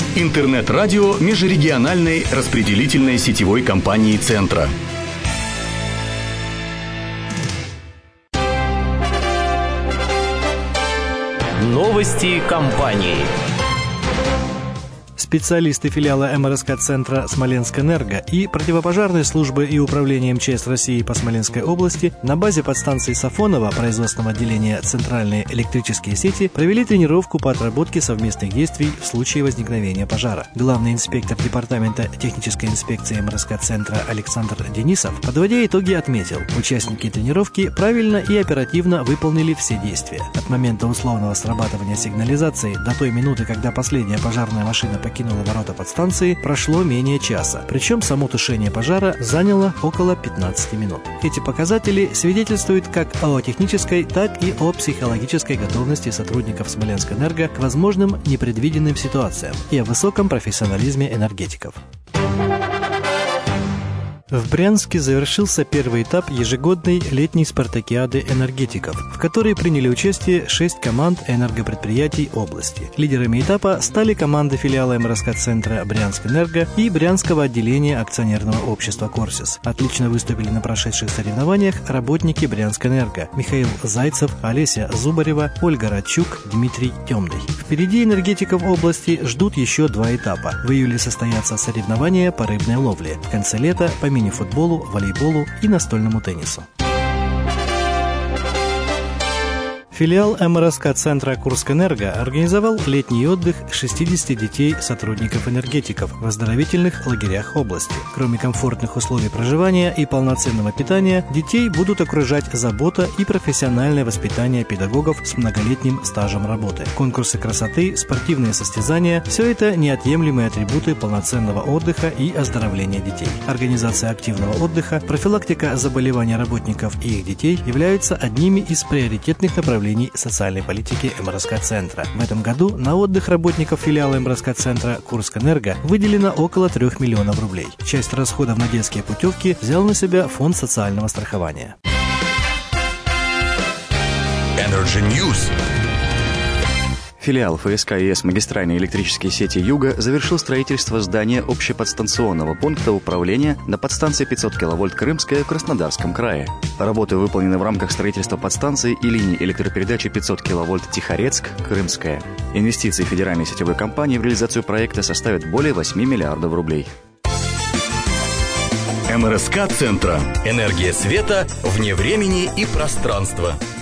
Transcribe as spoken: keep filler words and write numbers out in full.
Интернет-радио межрегиональной распределительной сетевой компании «Центра». Новости компании. Специалисты филиала эм эр эс ка-центра «Смоленскэнерго» и противопожарной службы и управления эм че эс России по Смоленской области на базе подстанции Сафоново производственного отделения «Центральные электрические сети» провели тренировку по отработке совместных действий в случае возникновения пожара. Главный инспектор департамента технической инспекции эм эр эс ка-центра Александр Денисов, подводя итоги, отметил, участники тренировки правильно и оперативно выполнили все действия. От момента условного срабатывания сигнализации до той минуты, когда последняя пожарная машина покинула ворота подстанции, прошло менее часа. Причем само тушение пожара заняло около пятнадцати минут. Эти показатели свидетельствуют как о технической, так и о психологической готовности сотрудников Смоленскэнерго к возможным непредвиденным ситуациям и о высоком профессионализме энергетиков. В Брянске завершился первый этап ежегодной летней спартакиады энергетиков, в которой приняли участие шесть команд энергопредприятий области. Лидерами этапа стали команды филиала эм эр эс ка-центра «Брянскэнерго» и Брянского отделения акционерного общества «Корсис». Отлично выступили на прошедших соревнованиях работники Брянскэнерго: Михаил Зайцев, Олеся Зубарева, Ольга Радчук, Дмитрий Темный. Впереди энергетиков области ждут еще два этапа. В июле состоятся соревнования по рыбной ловле. В конце лета по мини-футболу, волейболу и настольному теннису. Филиал эм эр эс ка-центра «Курскэнерго» организовал летний отдых шестидесяти детей сотрудников энергетиков в оздоровительных лагерях области. Кроме комфортных условий проживания и полноценного питания, детей будут окружать забота и профессиональное воспитание педагогов с многолетним стажем работы. Конкурсы красоты, спортивные состязания – все это неотъемлемые атрибуты полноценного отдыха и оздоровления детей. Организация активного отдыха, профилактика заболеваний работников и их детей являются одними из приоритетных направлений социальной политики эм эр эс ка-центра. В этом году на отдых работников филиала эм эр эс ка-центра «Курскэнерго» выделено около трех миллионов рублей. Часть расходов на детские путевки взял на себя фонд социального страхования. Energy News. Филиал эф эс ка и эс «Магистральные электрические сети Юга» завершил строительство здания общеподстанционного пункта управления на подстанции пятьсот киловольт Крымская в Краснодарском крае. Работы выполнены в рамках строительства подстанции и линии электропередачи пятьсот киловольт Тихорецк, Крымская. Инвестиции федеральной сетевой компании в реализацию проекта составят более восьми миллиардов рублей. эм эр эс ка-центра. Энергия света вне времени и пространства.